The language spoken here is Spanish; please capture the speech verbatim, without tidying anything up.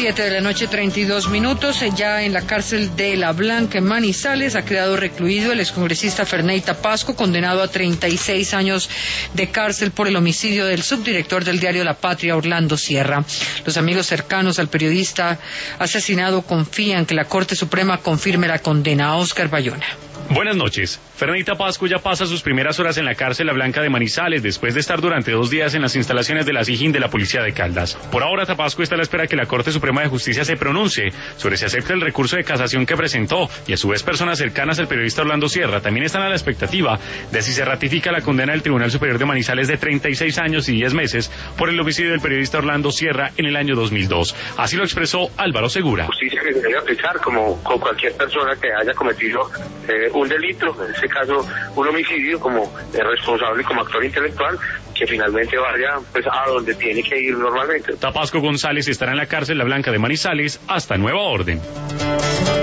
Siete de la noche, treinta y dos minutos. Ya en la cárcel de La Blanca, en Manizales, ha quedado recluido el excongresista Ferney Tapasco, condenado a treinta y seis años de cárcel por el homicidio del subdirector del diario La Patria, Orlando Sierra. Los amigos cercanos al periodista asesinado confían que la Corte Suprema confirme la condena. Oscar Bayona. Buenas noches. Ferney Tapasco ya pasa sus primeras horas en la cárcel La Blanca de Manizales, después de estar durante dos días en las instalaciones de la SIJIN de la Policía de Caldas. Por ahora, Tapasco está a la espera que la Corte Suprema de Justicia se pronuncie sobre si acepta el recurso de casación que presentó, y a su vez personas cercanas al periodista Orlando Sierra también están a la expectativa de si se ratifica la condena del Tribunal Superior de Manizales de treinta y seis años y diez meses por el homicidio del periodista Orlando Sierra en el año dos mil dos. Así lo expresó Álvaro Segura. Justicia que se debe aplicar como con cualquier persona que haya cometido eh, un delito, en este caso un homicidio, como responsable y como actor intelectual, que finalmente vaya pues a donde tiene que ir normalmente. Tapasco González estará en la cárcel La Blanca de Manizales hasta nueva orden.